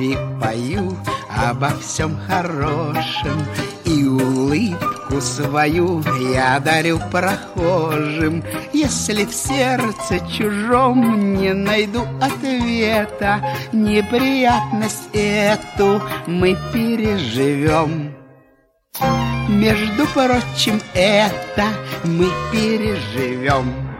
и пою обо всем хорошем, и улыбку свою я дарю прохожим. Если в сердце чужом не найду ответа, неприятность эту мы переживем. Между прочим, это мы переживем.